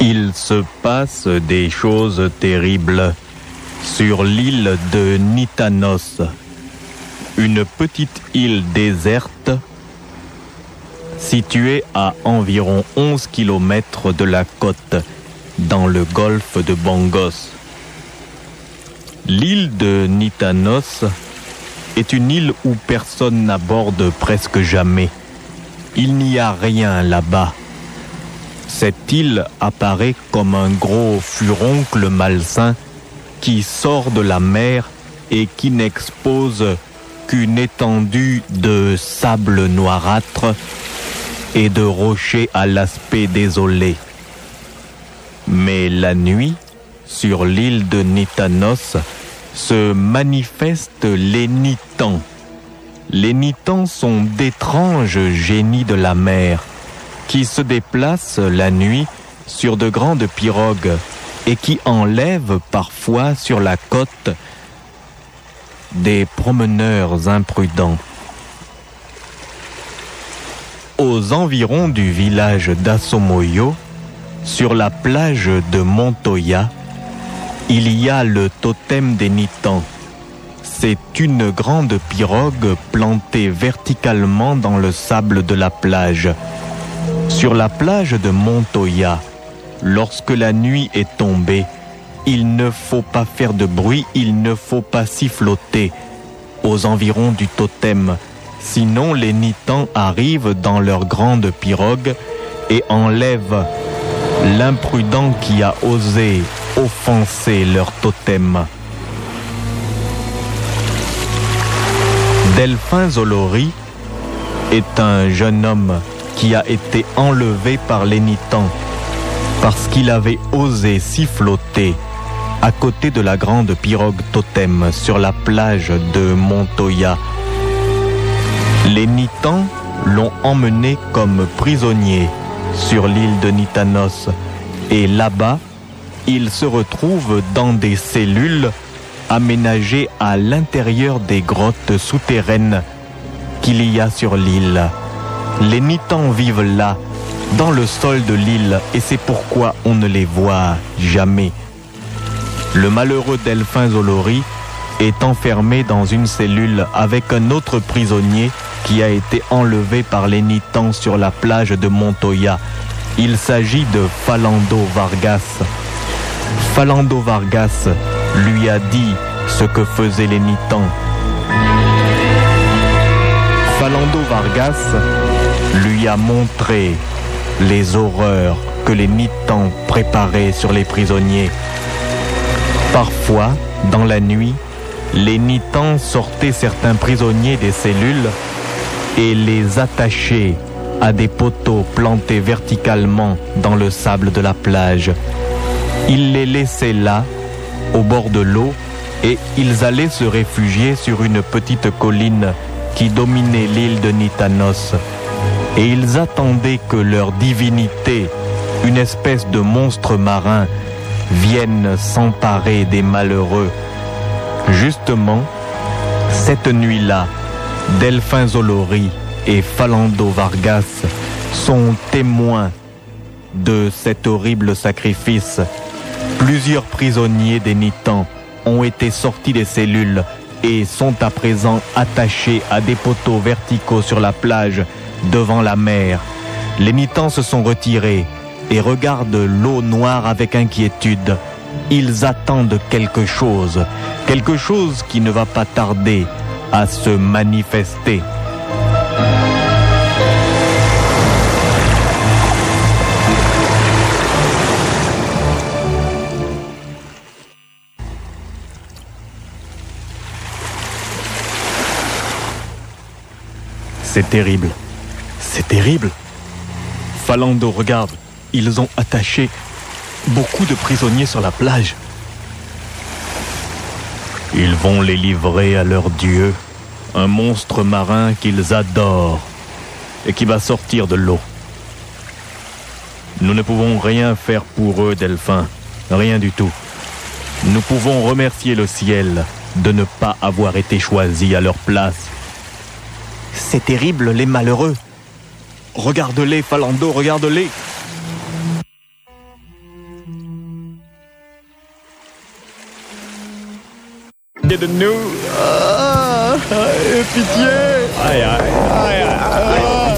Il se passe des choses terribles sur l'île de Nitanos, une petite île déserte située à environ 11 km de la côte dans le golfe de Bangos. L'île de Nitanos est une île où personne n'aborde presque jamais. Il n'y a rien là-bas. Cette île apparaît comme un gros furoncle malsain qui sort de la mer et qui n'expose qu'une étendue de sable noirâtre et de rochers à l'aspect désolé. Mais la nuit, sur l'île de Nitanos, se manifestent les Nitans. Les Nitans sont d'étranges génies de la mer qui se déplacent la nuit sur de grandes pirogues et qui enlèvent parfois sur la côte des promeneurs imprudents. Aux environs du village d'Asomoyo, sur la plage de Montoya, il y a le totem des Nitans. C'est une grande pirogue plantée verticalement dans le sable de la plage. Sur la plage de Montoya, lorsque la nuit est tombée, il ne faut pas faire de bruit, il ne faut pas siffloter aux environs du totem. Sinon, les Nitans arrivent dans leur grande pirogue et enlèvent l'imprudent qui a osé offenser leur totem. Delphin Zolori est un jeune homme qui a été enlevé par les Nitans parce qu'il avait osé siffloter à côté de la grande pirogue totem sur la plage de Montoya. Les Nitans l'ont emmené comme prisonnier sur l'île de Nitanos et là-bas, il se retrouve dans des cellules aménagées à l'intérieur des grottes souterraines qu'il y a sur l'île. Les Nitans vivent là, dans le sol de l'île, et c'est pourquoi on ne les voit jamais. Le malheureux Delphin Zolori est enfermé dans une cellule avec un autre prisonnier qui a été enlevé par les Nitans sur la plage de Montoya. Il s'agit de Falando Vargas. Falando Vargas lui a dit ce que faisaient les Nitans. Falando Vargas lui a montré les horreurs que les Nitans préparaient sur les prisonniers. Parfois, dans la nuit, les Nitans sortaient certains prisonniers des cellules et les attachaient à des poteaux plantés verticalement dans le sable de la plage. Ils les laissaient là, au bord de l'eau, et ils allaient se réfugier sur une petite colline qui dominait l'île de Nitanos. Et ils attendaient que leur divinité, une espèce de monstre marin, vienne s'emparer des malheureux. Justement, cette nuit-là, Delphin Zolori et Falando Vargas sont témoins de cet horrible sacrifice. Plusieurs prisonniers des Nitans ont été sortis des cellules et sont à présent attachés à des poteaux verticaux sur la plage devant la mer. Les Nitans se sont retirés et regardent l'eau noire avec inquiétude. Ils attendent quelque chose qui ne va pas tarder à se manifester. C'est terrible. C'est terrible. Falando, regarde. Ils ont attaché beaucoup de prisonniers sur la plage. Ils vont les livrer à leur dieu, un monstre marin qu'ils adorent et qui va sortir de l'eau. Nous ne pouvons rien faire pour eux, Delphin. Rien du tout. Nous pouvons remercier le ciel de ne pas avoir été choisis à leur place. C'est terrible, les malheureux. Regarde-les, Falando, regarde-les. pitié de nous. Pitié. Aïe, aïe, aïe, aïe.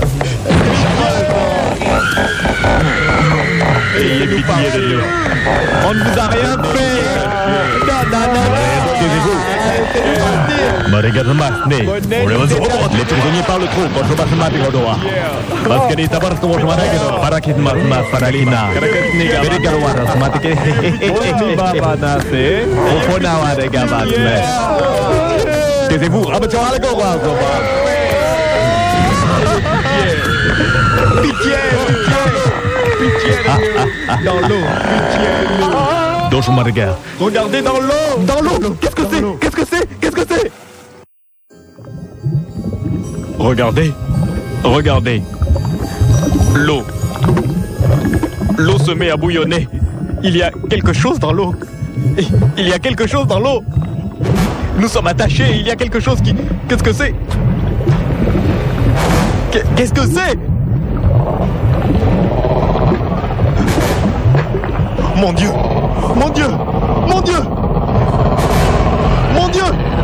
Ayez pitié de nous. On ne vous a rien fait. Taisez-vous. Les prisonniers parlent trop. Taisez-vous. Pitié. Pitié. Dans l'eau. Pitié. Regardez dans l'eau. Dans l'eau. Qu'est-ce que c'est? Qu'est-ce que c'est? Qu'est-ce que c'est? Regardez. Regardez. L'eau. L'eau se met à bouillonner. Il y a quelque chose dans l'eau. Il y a quelque chose dans l'eau. Nous sommes attachés. Il y a quelque chose qui... Qu'est-ce que c'est? Qu'est-ce que c'est? Mon Dieu! Mon Dieu! Mon Dieu! Mon Dieu!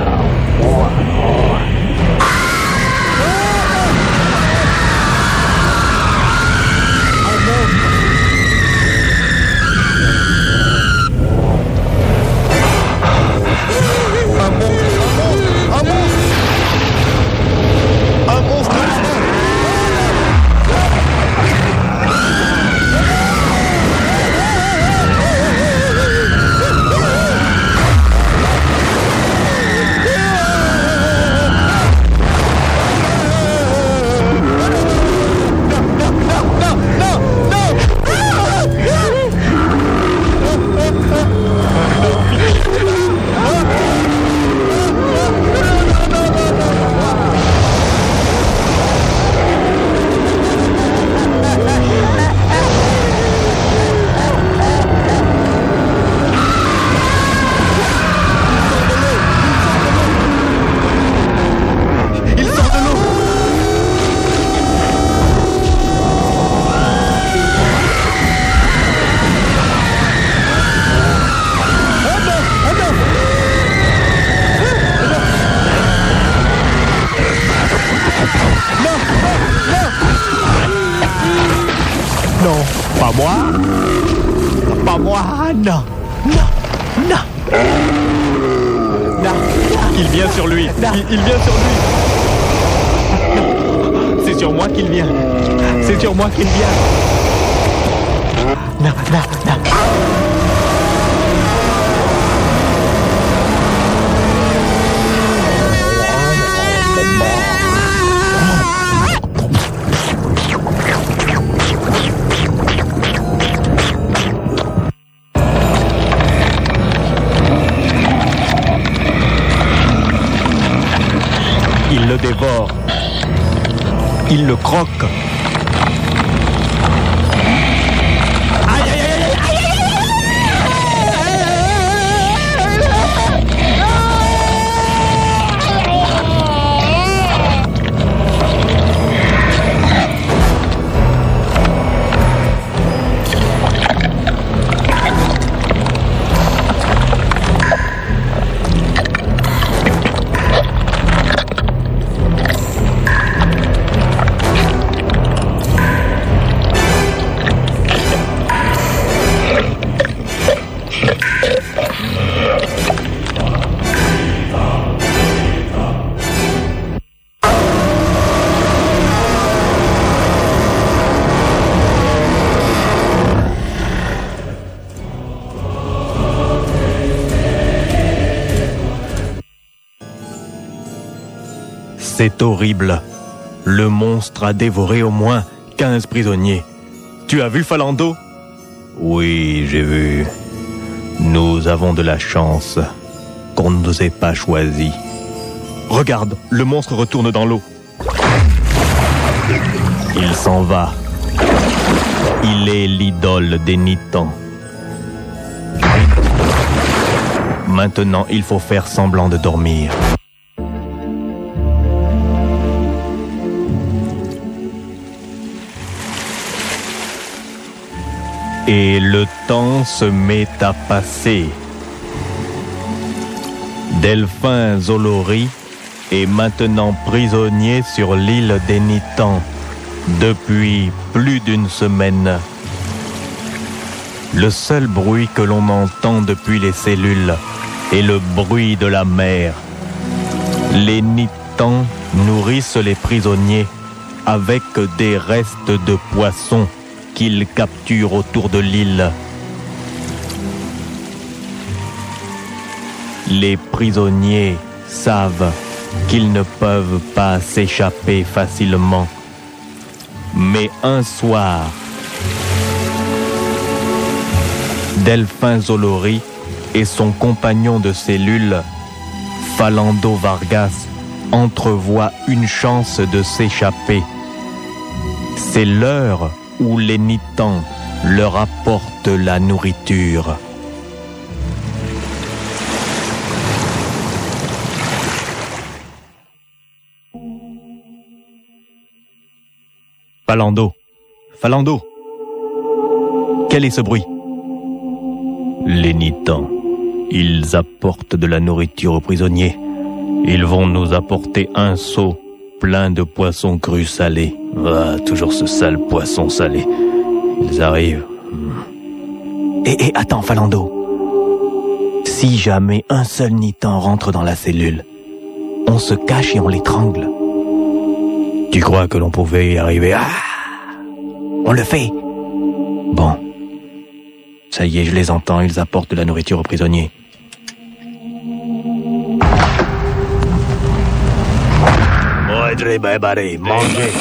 Pas moi. Pas moi. Non. Non. Non. Non. Il vient sur lui. Il vient sur lui. C'est sur moi qu'il vient. C'est sur moi qu'il vient. Non. Non. Non. Il le dévore. Il le croque. Aïe, aïe, aïe, aïe, aïe, C'est horrible. Le monstre a dévoré au moins 15 prisonniers. Tu as vu Falando? Oui, j'ai vu. Nous avons de la chance qu'on ne nous ait pas choisis. Regarde, le monstre retourne dans l'eau. Il s'en va. Il est l'idole des Nitans. Maintenant, il faut faire semblant de dormir. Et le temps se met à passer. Delphin Zolori est maintenant prisonnier sur l'île des Nitans depuis plus d'une semaine. Le seul bruit que l'on entend depuis les cellules est le bruit de la mer. Les Nitans nourrissent les prisonniers avec des restes de poissons qu'ils capturent autour de l'île. Les prisonniers savent qu'ils ne peuvent pas s'échapper facilement. Mais un soir, Delphin Zolori et son compagnon de cellule, Philando Vargas, entrevoient une chance de s'échapper. C'est l'heure où les Nitans leur apportent la nourriture. Philando, quel est ce bruit? Les Nitans, ils apportent de la nourriture aux prisonniers. Ils vont nous apporter un seau plein de poissons crus salés. Ah, toujours ce sale poisson salé. Ils arrivent. Et attends, Philando. Si jamais un seul Nitan rentre dans la cellule, on se cache et on l'étrangle. Tu crois que l'on pouvait y arriver? On le fait. Bon. Ça y est, je les entends, ils apportent de la nourriture aux prisonniers. Mangez.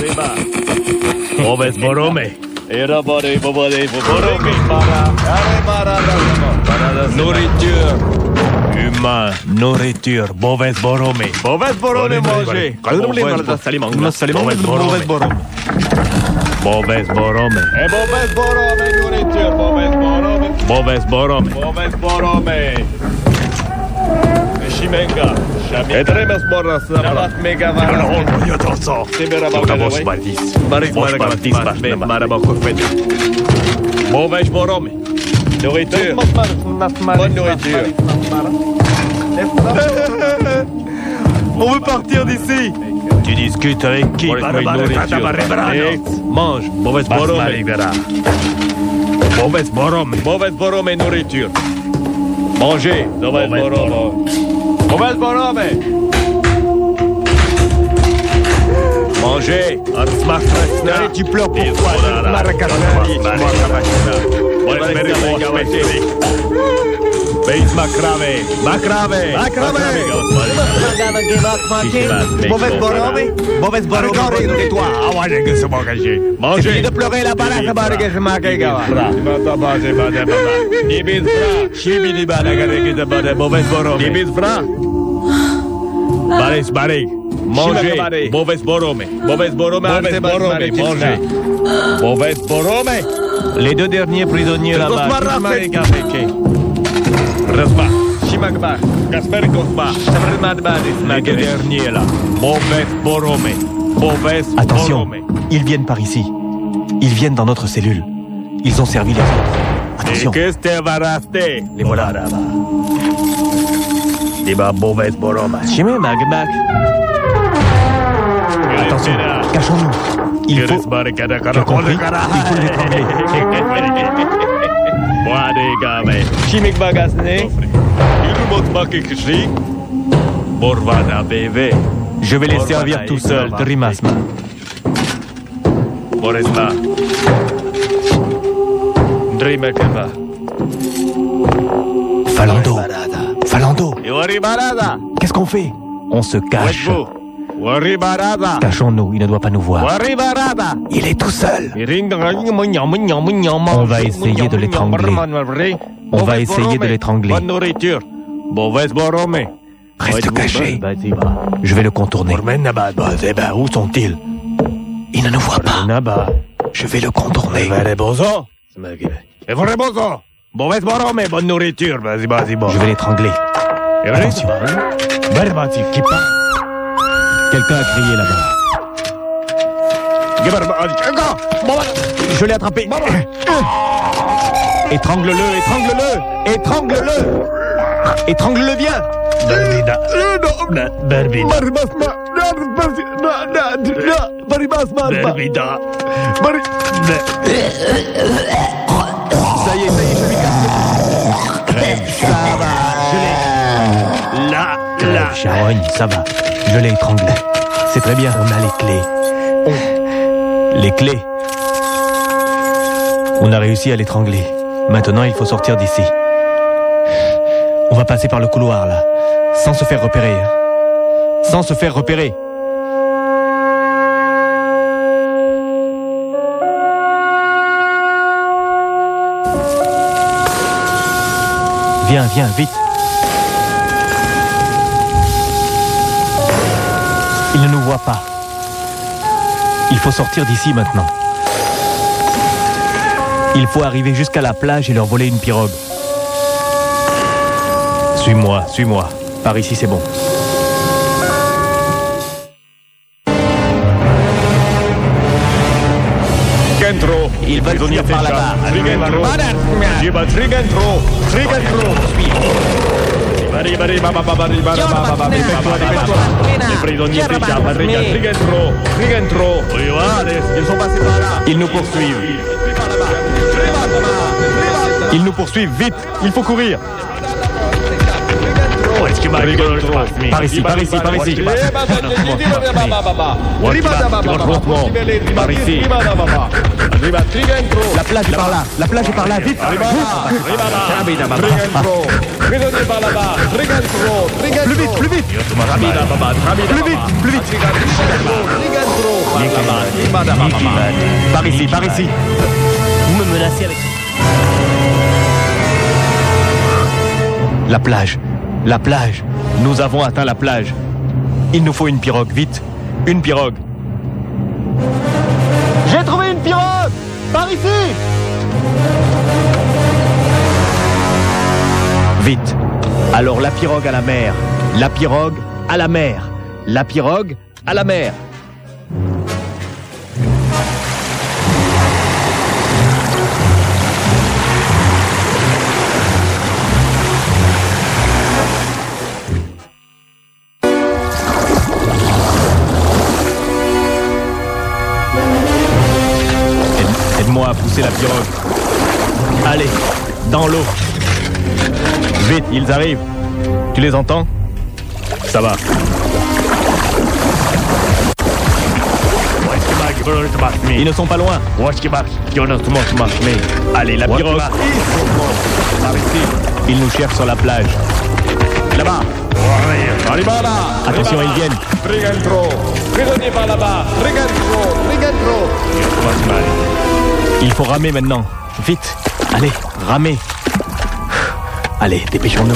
Nourriture. Humain, nourriture, mauvaise borome. Mauvaise borome, manger. Mauvaise borome. Mauvaise borome, nourriture, mauvaise borome. Mauvaise borome. Mauvaise borome. Shimenga. Etremos borras. Namat megavara. Mauvaise borome. Nourriture. Bonne nourriture. On veut partir d'ici. Tu discutes avec qui? Mange. Mauvaise borome. Mauvaise borome. Mauvaise borome et nourriture. Mangez. Mauvaise borome. Mauvaise borome. Mangez. Allez, tu pleures pourquoi? Beis macrave. Macrave. Mauvaise borome. Mauvaise borome. Tais-toi. Mangez. De pleurer la balade. Mauvaise borome. Mangez. Mauvaise borome. Mauvaise borome. Mangez. Mauvaise borome. Les deux derniers prisonniers là-bas. Raspa, Shimagba, Kasper Kosba, les deux derniers là. Mauvaise borome. Mauvaise borome. Attention, ils viennent par ici. Ils viennent dans notre cellule. Ils ont servi les autres. Attention. Les voilà. Diba mauvaise borome. Shime Magmak. Attention, cachons-nous. Il faut... Tu as compris? Il faut l'étrangler. Chimique bagasne. Je vais les servir tout seul, Drimasma. Philando. Qu'est-ce qu'on fait? On se cache. Cachons-nous, il ne doit pas nous voir. Il est tout seul. On va essayer de l'étrangler. On va essayer de l'étrangler. Bonne nourriture. Mauvaise borome. Reste caché. Je vais le contourner. Où sont-ils? Il ne nous voit pas. Je vais le contourner. Mauvaise borome. Bonne nourriture. Je vais l'étrangler. Attention. Quelqu'un a crié là-bas. Je l'ai attrapé. Étrangle-le. Étrangle-le bien. Ça y est, je lui casse. Ça va, je l'ai. Là. Charogne, ça va. Je l'ai étranglé. C'est très bien. On a les clés. Les clés. On a réussi à l'étrangler. Maintenant, il faut sortir d'ici. On va passer par le couloir, là. Sans se faire repérer. Sans se faire repérer. Viens, vite. Il ne nous voit pas. Il faut sortir d'ici maintenant. Il faut arriver jusqu'à la plage et leur voler une pirogue. Suis-moi. Par ici, c'est bon. Ils veulent venir par là-bas. Ils sont passés par là. Ils nous poursuivent. Ils nous poursuivent, vite. Il faut courir. Par ici. La plage est par là. Vite. Plus vite. Par ici. Vous me menacez avec... La plage. Nous avons atteint la plage. Il nous faut une pirogue, vite. Une pirogue. J'ai trouvé une pirogue. Par ici. Vite. Alors la pirogue à la mer. La pirogue à la mer. La pirogue à la mer. Aide-moi à pousser la pirogue. Allez, dans l'eau. Vite, ils arrivent. Tu les entends? Ça va. Ils ne sont pas loin. Allez, la pirogue. Par ici. Ils nous cherchent sur la plage. Là-bas. Attention, ils viennent. Prisonnier par là-bas. Il faut ramer maintenant. Vite. Allez, ramer. Allez, dépêchons-nous.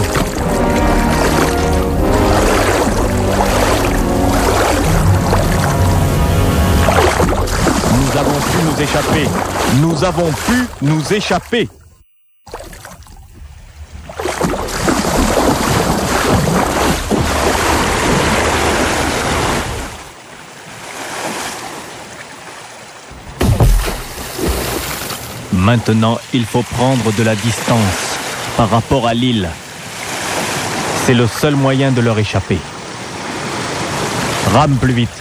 Nous avons pu nous échapper. Maintenant, il faut prendre de la distance par rapport à l'île. C'est le seul moyen de leur échapper. Rame plus vite.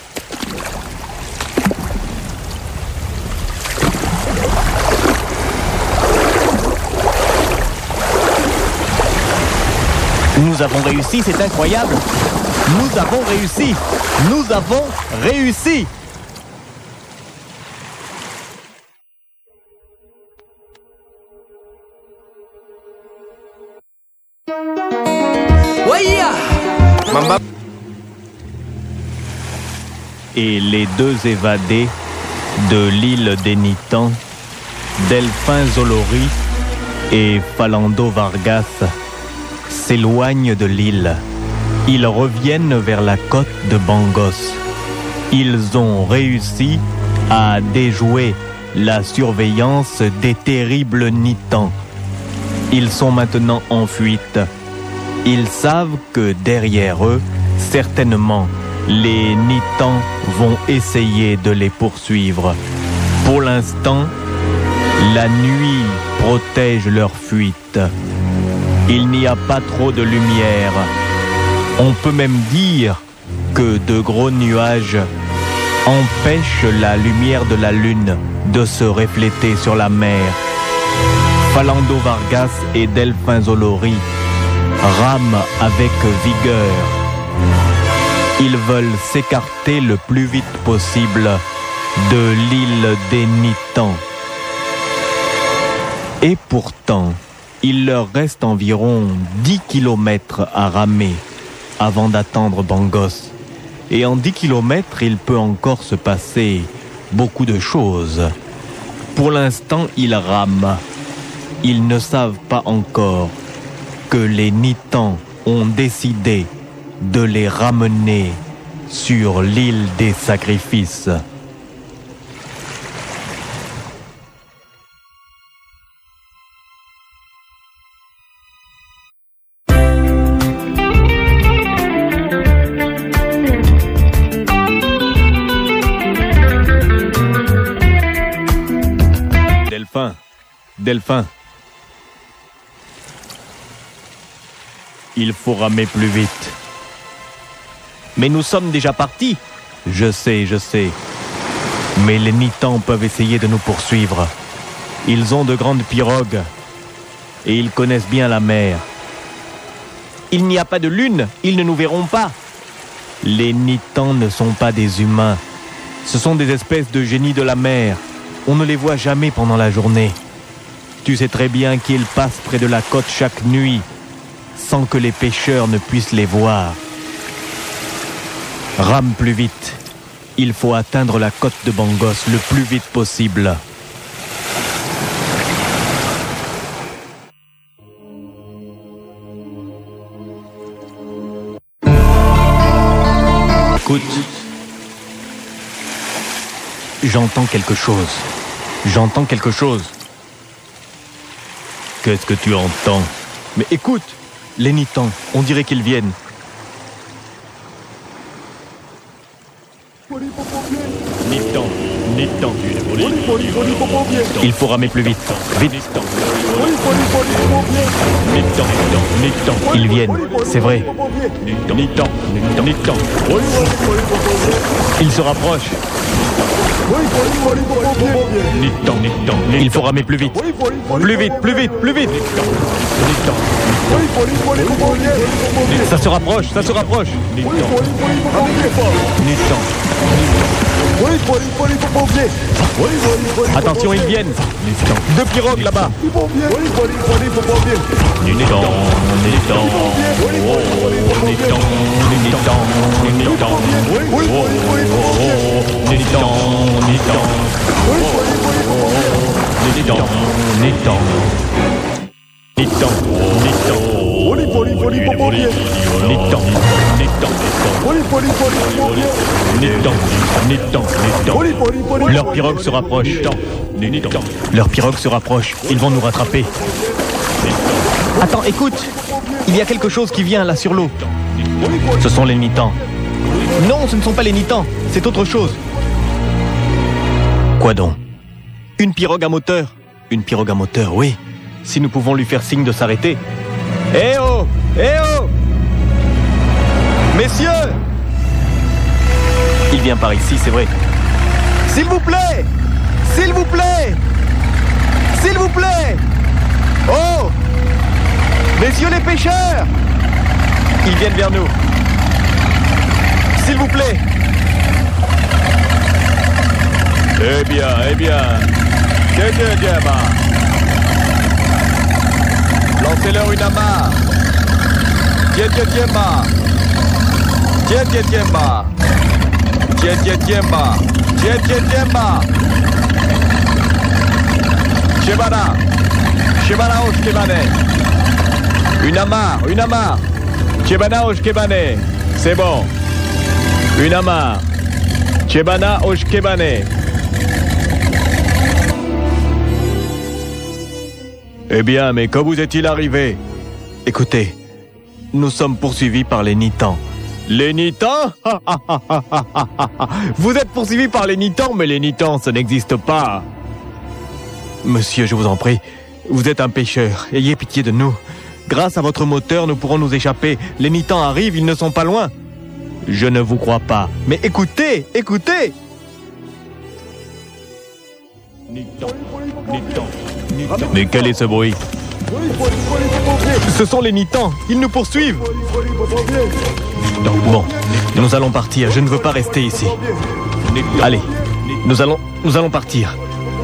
Nous avons réussi, c'est incroyable. Nous avons réussi. Et les deux évadés de l'île des Nitans, Delphin Zolori et Falando Vargas, s'éloignent de l'île. Ils reviennent vers la côte de Bangos. Ils ont réussi à déjouer la surveillance des terribles Nitans. Ils sont maintenant en fuite. Ils savent que derrière eux, certainement, les Nitans vont essayer de les poursuivre. Pour l'instant, la nuit protège leur fuite. Il n'y a pas trop de lumière. On peut même dire que de gros nuages empêchent la lumière de la lune de se refléter sur la mer. Philando Vargas et Delphin Zolori rament avec vigueur. Ils veulent s'écarter le plus vite possible de l'île des Nitans. Et pourtant, il leur reste environ 10 kilomètres à ramer avant d'attendre Bangos. Et en 10 kilomètres, il peut encore se passer beaucoup de choses. Pour l'instant, ils rament. Ils ne savent pas encore que les Nitans ont décidé de les ramener sur l'île des sacrifices. Delphin. Il faut ramer plus vite. Mais nous sommes déjà partis. Je sais. Mais les Nitans peuvent essayer de nous poursuivre. Ils ont de grandes pirogues. Et ils connaissent bien la mer. Il n'y a pas de lune, ils ne nous verront pas. Les Nitans ne sont pas des humains. Ce sont des espèces de génies de la mer. On ne les voit jamais pendant la journée. Tu sais très bien qu'ils passent près de la côte chaque nuit, sans que les pêcheurs ne puissent les voir. Rame plus vite. Il faut atteindre la côte de Bangos le plus vite possible. Écoute. J'entends quelque chose. Qu'est-ce que tu entends? Mais écoute, les Nitans, on dirait qu'ils viennent. Nitan. Il faut ramer plus vite. Vite. Ils viennent, c'est vrai. Nitan. Ils se rapprochent. Nitan. Il faut ramer plus vite. Plus vite. Ça se rapproche. Nitan. Attention, ils viennent. Deux pirogues là-bas. Nitan. Leur pirogue se rapproche. Ils vont nous rattraper. Attends, écoute. Il y a quelque chose qui vient là sur l'eau. Ce sont les Nitans. Non, ce ne sont pas les Nitans. C'est autre chose. Quoi donc? Une pirogue à moteur. Oui. Si nous pouvons lui faire signe de s'arrêter. Eh oh! Messieurs! Il vient par ici, c'est vrai. S'il vous plaît! Oh! Messieurs les pêcheurs! Ils viennent vers nous. S'il vous plaît! Eh bien. Lancez-leur une amarre. Tiens. Shebana Oshkebane. Une amarre. Shebana Oshkebane. C'est bon. Une amarre. Shebana Oshkebane. Eh bien, mais quand vous est-il arrivé? Écoutez, nous sommes poursuivis par les Nitans. Les Nitans? Vous êtes poursuivis par les Nitans, mais les Nitans, ça n'existe pas. Monsieur, je vous en prie, vous êtes un pêcheur, ayez pitié de nous. Grâce à votre moteur, nous pourrons nous échapper. Les Nitans arrivent, ils ne sont pas loin. Je ne vous crois pas. Mais écoutez, écoutez! Mais quel est ce bruit? Ce sont les Nitans, ils nous poursuivent. Bon, nous allons partir, je ne veux pas rester ici. Allez, nous allons partir.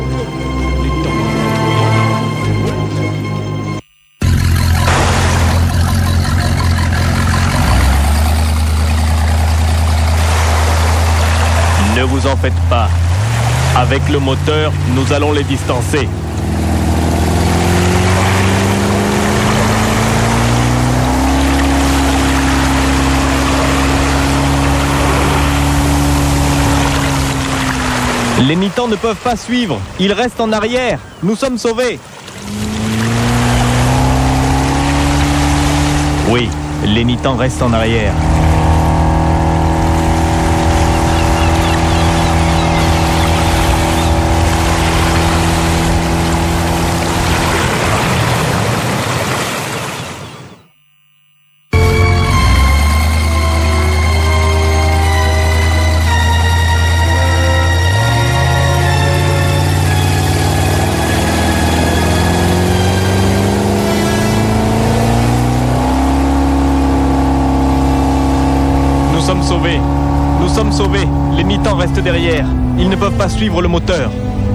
Ne vous en faites pas. Avec le moteur, nous allons les distancer. Les Nitans ne peuvent pas suivre. Ils restent en arrière. Nous sommes sauvés. Oui, les Nitans restent en arrière. Nous sommes sauvés. Les Nitans restent derrière. Ils ne peuvent pas suivre le moteur.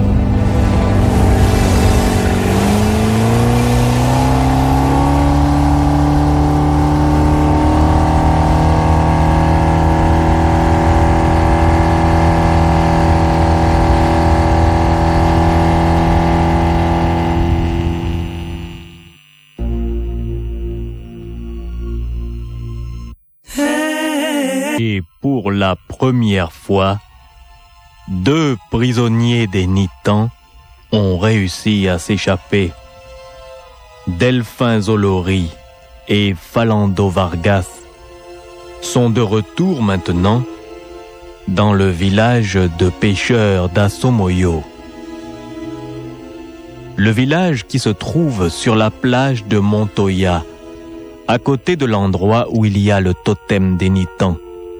Et pour la première fois, 2 prisonniers des Nitans ont réussi à s'échapper. Delphin Zolori et Falando Vargas sont de retour maintenant dans le village de pêcheurs d'Asomoyo. Le village qui se trouve sur la plage de Montoya, à côté de l'endroit où il y a le totem des Nitans.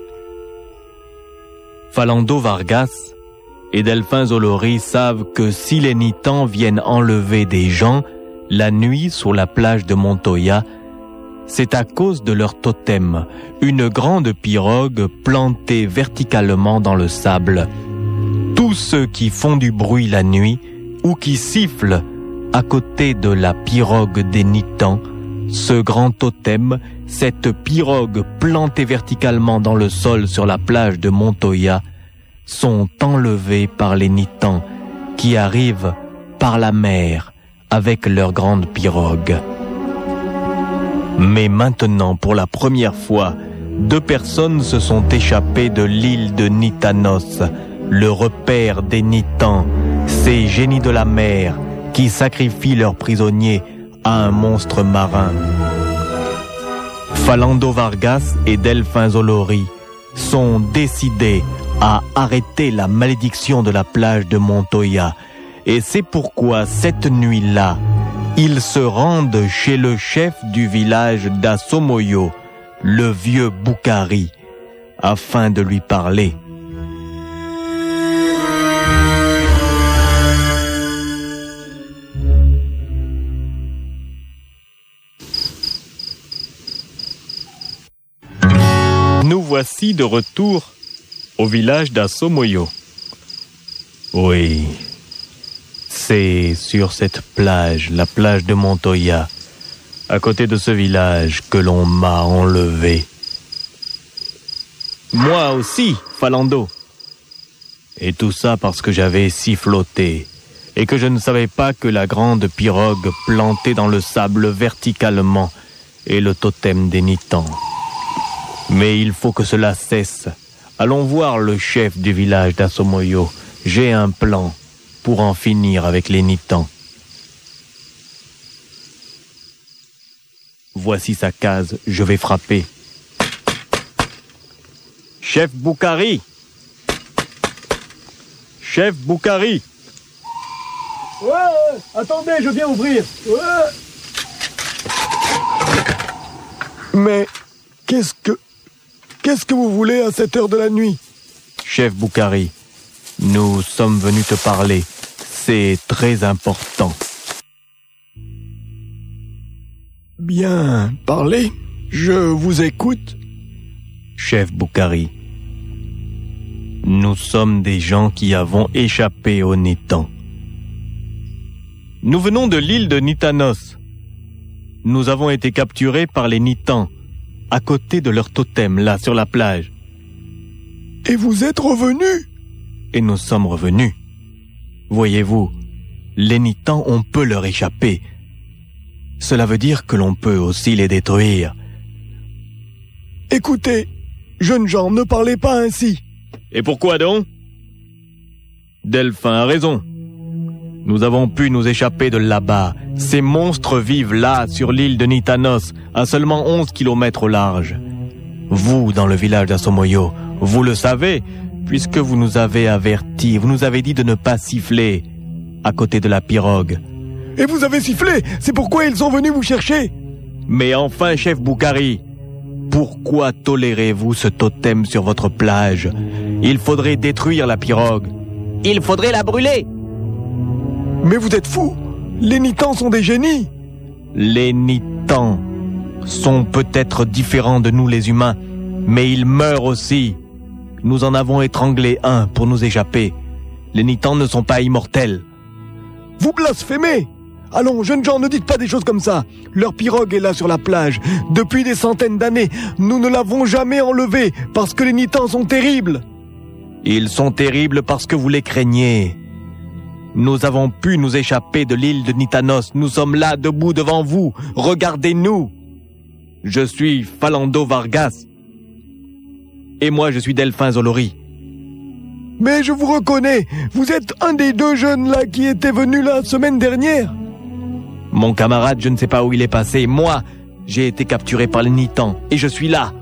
Falando Vargas et Delphin Zolori savent que si les Nitans viennent enlever des gens la nuit sur la plage de Montoya, c'est à cause de leur totem, une grande pirogue plantée verticalement dans le sable. Tous ceux qui font du bruit la nuit ou qui sifflent à côté de la pirogue des Nitans, ce grand totem, cette pirogue plantée verticalement dans le sol sur la plage de Montoya, sont enlevés par les Nitans qui arrivent par la mer avec leur grande pirogue. Mais maintenant, pour la première fois, 2 personnes se sont échappées de l'île de Nitanos, le repère des Nitans, ces génies de la mer qui sacrifient leurs prisonniers à un monstre marin. Falando Vargas et Delphin Zolori sont décidés à arrêter la malédiction de la plage de Montoya. Et c'est pourquoi cette nuit-là, ils se rendent chez le chef du village d'Asomoyo, le vieux Boukari, afin de lui parler. Nous voici de retour au village d'Asomoyo. Oui, c'est sur cette plage, la plage de Montoya, à côté de ce village, que l'on m'a enlevé. Moi aussi, Falando. Et tout ça parce que j'avais siffloté et que je ne savais pas que la grande pirogue plantée dans le sable verticalement est le totem des Nitans. Mais il faut que cela cesse. Allons voir le chef du village d'Asomoyo. J'ai un plan pour en finir avec les Nitans. Voici sa case, je vais frapper. Chef Boukari! Chef Boukari! Ouais, attendez, je viens ouvrir. Ouais. Mais qu'est-ce que vous voulez à cette heure de la nuit? Chef Boukhari, nous sommes venus te parler. C'est très important. Bien, parlez. Je vous écoute. Chef Boukhari, nous sommes des gens qui avons échappé au Nitan. Nous venons de l'île de Nitanos. Nous avons été capturés par les Nitans, à côté de leur totem, là, sur la plage. Et vous êtes revenus? Et nous sommes revenus. Voyez-vous, les Nitans, on peut leur échapper. Cela veut dire que l'on peut aussi les détruire. Écoutez, jeunes gens, ne parlez pas ainsi. Et pourquoi donc? Delphin a raison. Nous avons pu nous échapper de là-bas. Ces monstres vivent là, sur l'île de Nitanos, à seulement 11 kilomètres au large. Vous, dans le village d'Asomoyo, vous le savez, puisque vous nous avez avertis, vous nous avez dit de ne pas siffler à côté de la pirogue. Et vous avez sifflé, c'est pourquoi ils sont venus vous chercher. Mais enfin, chef Boukhari, pourquoi tolérez-vous ce totem sur votre plage? Il faudrait détruire la pirogue. Il faudrait la brûler. Mais vous êtes fous. Les Nitans sont des génies. Les Nitans sont peut-être différents de nous les humains, mais ils meurent aussi. Nous en avons étranglé un pour nous échapper. Les Nitans ne sont pas immortels. Vous blasphémez! Allons, jeunes gens, ne dites pas des choses comme ça. Leur pirogue est là sur la plage. Depuis des centaines d'années, nous ne l'avons jamais enlevée parce que les Nitans sont terribles. Ils sont terribles parce que vous les craignez. Nous avons pu nous échapper de l'île de Nitanos. Nous sommes là, debout devant vous. Regardez-nous. Je suis Falando Vargas. Et moi, je suis Delphin Zolori. Mais je vous reconnais. Vous êtes un des deux jeunes là qui étaient venus la semaine dernière. Mon camarade, je ne sais pas où il est passé. Moi, j'ai été capturé par les Nitans. Et je suis là.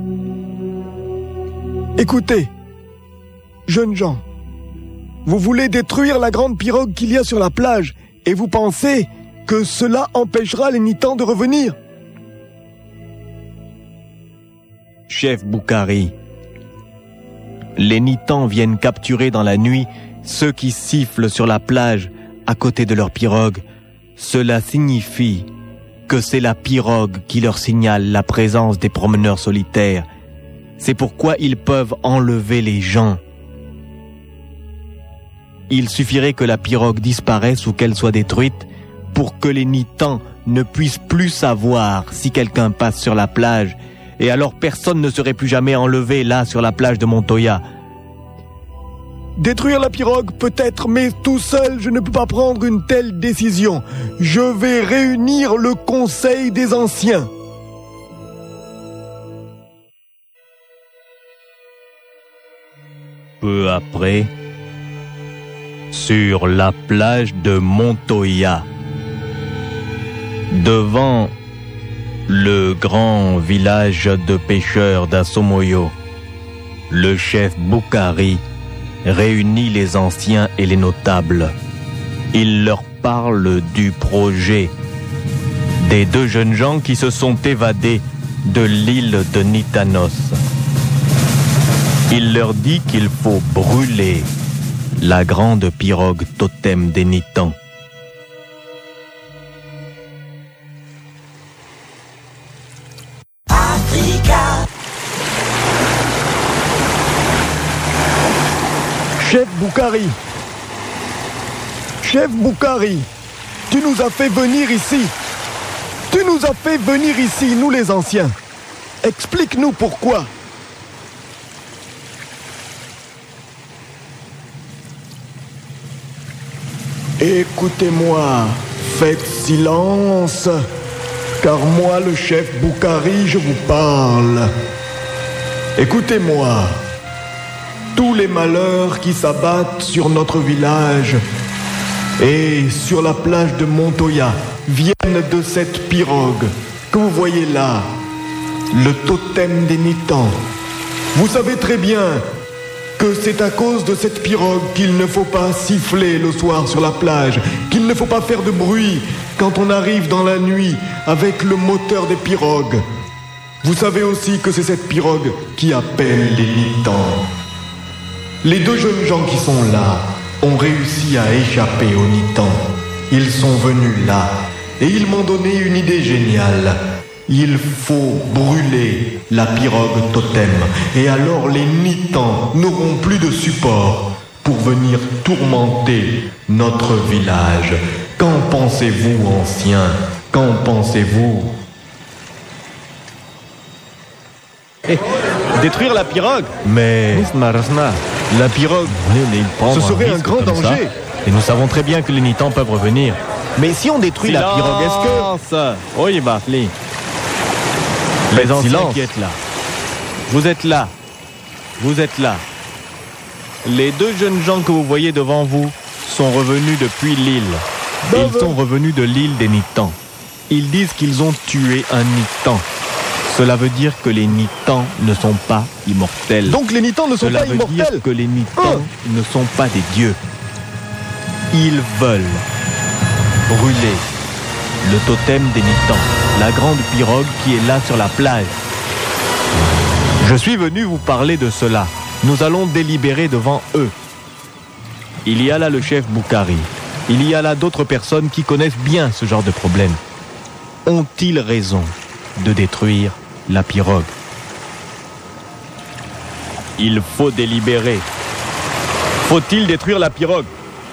Écoutez, jeunes gens. Vous voulez détruire la grande pirogue qu'il y a sur la plage et vous pensez que cela empêchera les Nitans de revenir? Chef Boukhari, les Nitans viennent capturer dans la nuit ceux qui sifflent sur la plage à côté de leur pirogue. Cela signifie que c'est la pirogue qui leur signale la présence des promeneurs solitaires. C'est pourquoi ils peuvent enlever les gens. Il suffirait que la pirogue disparaisse ou qu'elle soit détruite pour que les Nitans ne puissent plus savoir si quelqu'un passe sur la plage, et alors personne ne serait plus jamais enlevé là sur la plage de Montoya. Détruire la pirogue peut-être, mais tout seul je ne peux pas prendre une telle décision. Je vais réunir le conseil des anciens. Peu après, sur la plage de Montoya, devant le grand village de pêcheurs d'Asomoyo, le chef Boukhari réunit les anciens et les notables. Il leur parle du projet des deux jeunes gens qui se sont évadés de l'île de Nitanos. Il leur dit qu'il faut brûler la grande pirogue totem des Nitans. Chef Boukhari, Chef Boukhari, tu nous as fait venir ici. Tu nous as fait venir ici, nous les anciens. Explique-nous pourquoi. Écoutez-moi, faites silence, car moi, le chef Boukhari, je vous parle. Écoutez-moi. Tous les malheurs qui s'abattent sur notre village et sur la plage de Montoya viennent de cette pirogue que vous voyez là, le totem des Nitans. Vous savez très bien que c'est à cause de cette pirogue qu'il ne faut pas siffler le soir sur la plage, qu'il ne faut pas faire de bruit quand on arrive dans la nuit avec le moteur des pirogues. Vous savez aussi que c'est cette pirogue qui appelle les Nitans. Les deux jeunes gens qui sont là ont réussi à échapper aux Nitans. Ils sont venus là et ils m'ont donné une idée géniale. Il faut brûler la pirogue totem et alors les Nitans n'auront plus de support pour venir tourmenter notre village. Qu'en pensez-vous, anciens? Qu'en pensez-vous? Détruire la pirogue? Mais La pirogue, Ce serait un grand danger. Et nous savons très bien que les Nitans peuvent revenir. mais si on détruit la pirogue, est-ce que... Oui, Bartley. Les anciens silence. qui êtes là. Vous êtes là. Vous êtes là. Les deux jeunes gens que vous voyez devant vous sont revenus depuis l'île. Ils sont revenus de l'île des Nitans. Ils disent qu'ils ont tué un Nitan. Cela veut dire que les Nitans ne sont pas immortels. Donc les Nitans ne sont Cela pas veut immortels. dire que les Nitans ne sont pas des dieux. Ils veulent brûler le totem des Nitans, la grande pirogue qui est là sur la plage. Je suis venu vous parler de cela. Nous allons délibérer devant eux. Il y a là le chef Boukari. Il y a là d'autres personnes qui connaissent bien ce genre de problème. Ont-ils raison de détruire la pirogue? Il faut délibérer. Faut-il détruire la pirogue?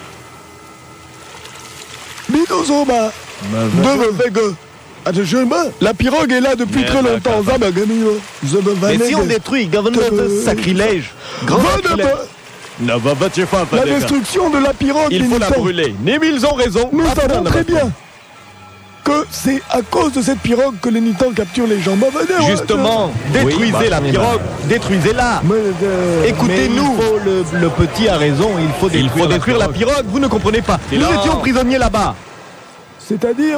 La pirogue est là depuis très longtemps. Mais si on détruit, sacrilège. Grand sacrilège. La destruction de la pirogue, Il les faut la Nitans. brûler. Ils ont raison. Nous savons très bien que c'est à cause de cette pirogue que les Nitans capturent les gens. Justement, détruisez la pirogue. Détruisez-la. Écoutez-nous. Le petit a raison, il faut détruire la pirogue. Vous ne comprenez pas. Nous étions prisonniers là-bas. C'est-à-dire,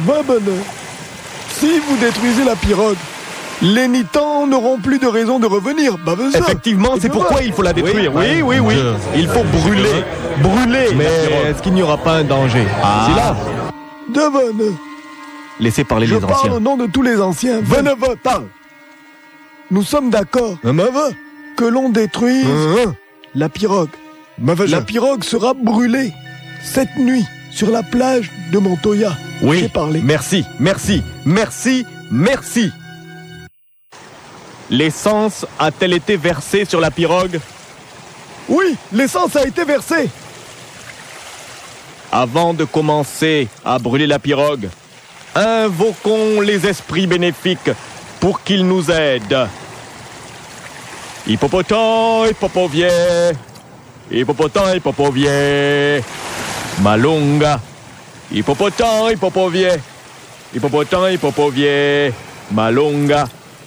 si vous détruisez la pirogue, les Nitans n'auront plus de raison de revenir. Effectivement, c'est pourquoi il faut la détruire. Oui. Il faut brûler. Brûler. Mais la pirogue. est-ce qu'il n'y aura pas un danger? Silence. Laissez parler Je les parle anciens. au nom de tous les anciens. Parle. Nous sommes d'accord que l'on détruise la pirogue. La pirogue sera brûlée cette nuit sur la plage de Montoya. Oui, J'ai parlé. merci. L'essence a-t-elle été versée sur la pirogue? Oui, l'essence a été versée. Avant de commencer à brûler la pirogue, invoquons les esprits bénéfiques pour qu'ils nous aident. Hippopotam, hippopovie, hippopotam, hippopovie, malunga. Hippopotam, hippopovie, hippopotam, hippopovie, malunga.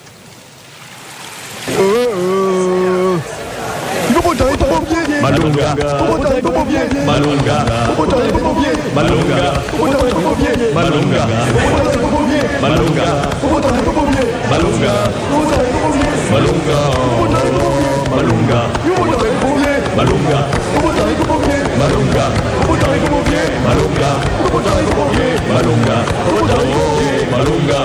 Malunga, malunga, malunga, malunga, malunga, malunga, malunga, malunga, malunga, malunga, malunga, malunga, malunga,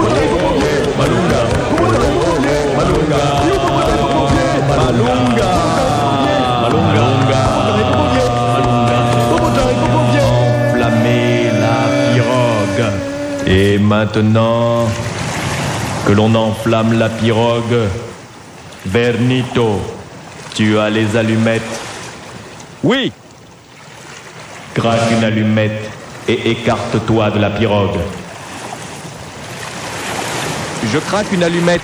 enflammer la pirogue. Et maintenant que l'on enflamme la pirogue, Vernito, tu as les allumettes? Oui. Craque une allumette et écarte-toi de la pirogue. Je craque une allumette.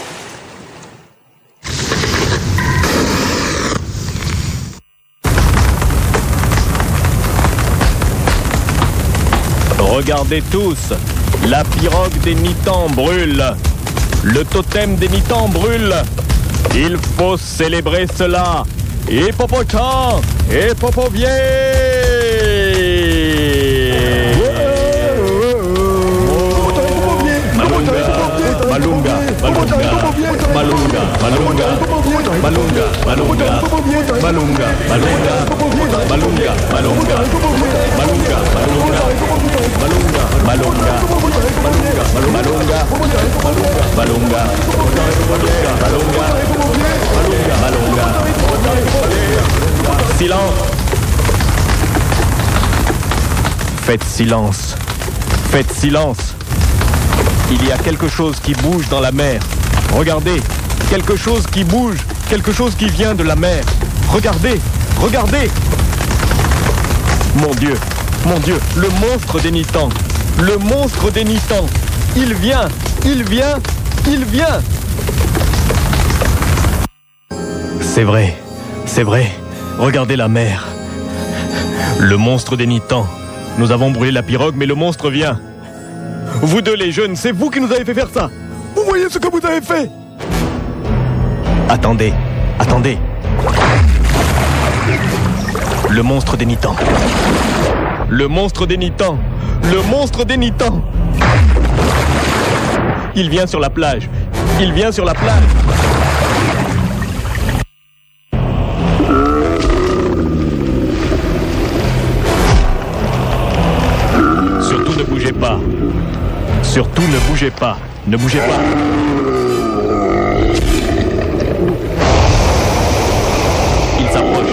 Regardez tous, la pirogue des Nitans brûle. Le totem des Nitans brûle. Il faut célébrer cela. Hippopotam, hippopovie. Malunga, malunga, malunga, malunga, malunga, malunga, malunga, malunga, malunga, malunga, malunga, malunga, malunga, malunga, malunga, malunga, Faites silence. Faites silence. Il y a quelque chose qui bouge dans la mer. Regardez, quelque chose qui bouge, quelque chose qui vient de la mer. Regardez, regardez. Mon Dieu, le monstre des Nitans. Le monstre des Nitans. Il vient, il vient, il vient. C'est vrai, regardez la mer. Le monstre des Nitans. Nous avons brûlé la pirogue, mais le monstre vient. Vous deux les jeunes, c'est vous qui nous avez fait faire ça. Vous voyez ce que vous avez fait? Attendez, attendez. Le monstre des Nitans. Le monstre des Nitans. Le monstre des Nitans. Il vient sur la plage. Il vient sur la plage. Surtout ne bougez pas. Surtout ne bougez pas. Ne bougez pas. Il s'approche.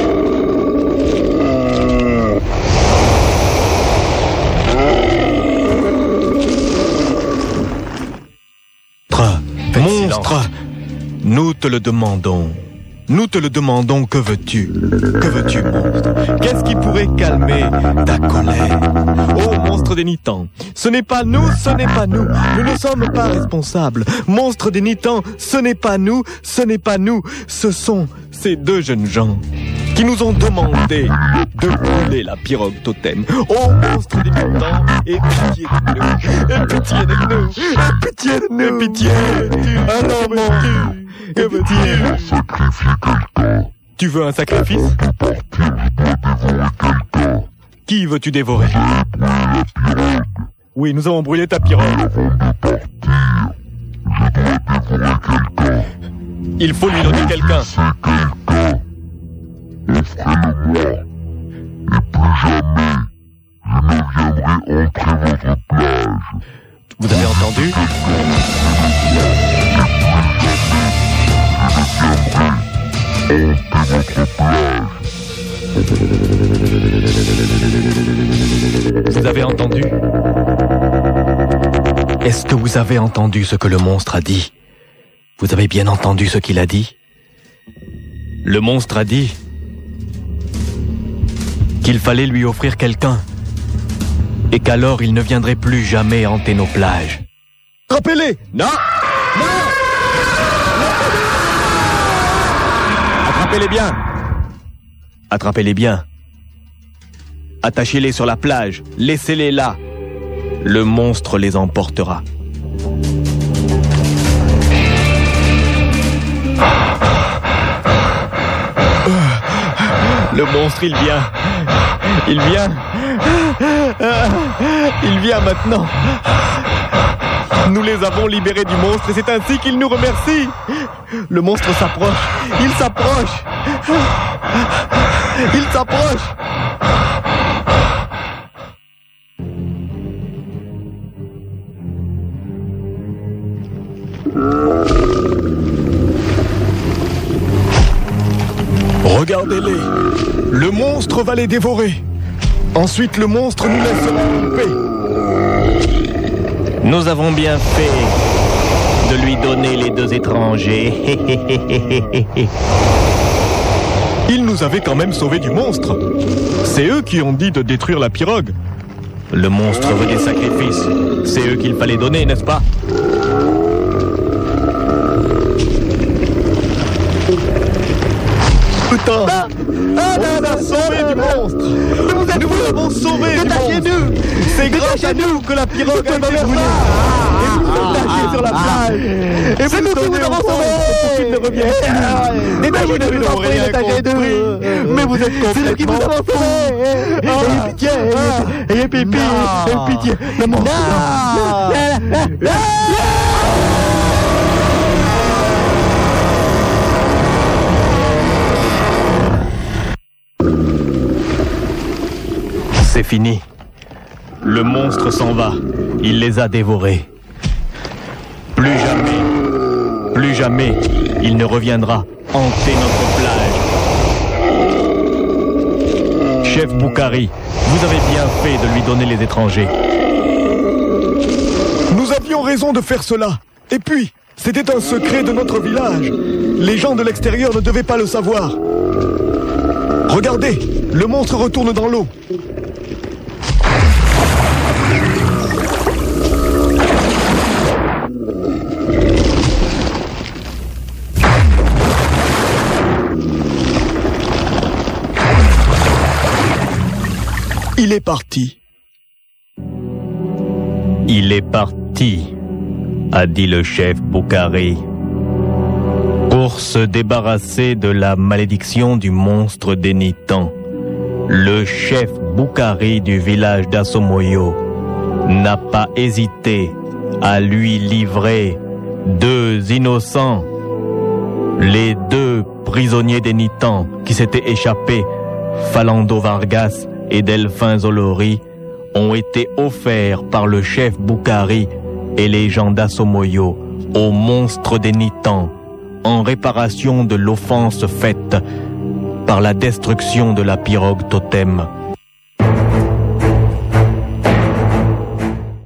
Monstre, nous te le demandons. Nous te le demandons, que veux-tu? Que veux-tu, monstre? Qu'est-ce qui pourrait calmer ta colère? Oh, monstre des Nitans, ce n'est pas nous, ce n'est pas nous. Nous ne sommes pas responsables. Monstre des Nitans, ce n'est pas nous, ce n'est pas nous. Ce sont ces deux jeunes gens qui nous ont demandé de brûler la pirogue totem. Oh, monstre des Nitans, aie pitié de nous. Aie pitié de nous. Aie pitié de nous. Aie pitié. Alors, mon que veux-tu? Tu veux un sacrifice? Qui veux-tu dévorer? Oui, nous avons brûlé ta pirogue. Il faut lui donner quelqu'un. Vous avez entendu? Vous avez entendu? Est-ce que vous avez entendu ce que le monstre a dit? Vous avez bien entendu ce qu'il a dit? Le monstre a dit qu'il fallait lui offrir quelqu'un et qu'alors il ne viendrait plus jamais hanter nos plages. Attrapez-les! Non! Non! Attrapez-les bien! Attrapez-les bien. Attachez-les sur la plage. Laissez-les là. Le monstre les emportera. Le monstre, il vient. Il vient. Il vient maintenant. Nous les avons libérés du monstre et c'est ainsi qu'il nous remercie. Le monstre s'approche. Il s'approche. Il s'approche. Regardez-les. Le monstre va les dévorer. Ensuite, le monstre nous laissera en paix. Nous avons bien fait de lui donner les deux étrangers. Ils nous avaient quand même sauvés du monstre. C'est eux qui ont dit de détruire la pirogue. Le monstre veut des sacrifices. C'est eux qu'il fallait donner, n'est-ce pas? Putain! On a sauvé du monstre! Nous avons sauvé du monstre! C'est grâce à nous que la pirogue a été brûlée! Et vous nous lâchez sur la plage! Et c'est nous qui vous avons sauvé! Pour qu'il ne revienne plus! Détachez-nous, nous avons détachez-nous! Mais vous êtes complètement... C'est nous qui vous avons sauvé! Ayez pitié! Ayez pipi! Ayez pitié! Le monstre! C'est fini. Le monstre s'en va. Il les a dévorés. Plus jamais, il ne reviendra hanter notre plage. Chef Boukhari, Vous avez bien fait de lui donner les étrangers. Nous avions raison de faire cela. Et puis, c'était un secret de notre village. Les gens de l'extérieur ne devaient pas le savoir. Regardez, le monstre retourne dans l'eau. Il est parti. Il est parti, a dit le chef Boukhari, pour se débarrasser de la malédiction du monstre des Nitans. Le chef Boukhari du village d'Assomoyo n'a pas hésité à lui livrer 2 innocents, les 2 prisonniers des Nitans qui s'étaient échappés, Falando Vargas et Delphin Zolori, ont été offerts par le chef Boukhari et les gens d'Assomoyo au monstre des Nitans en réparation de l'offense faite par la destruction de la pirogue totem.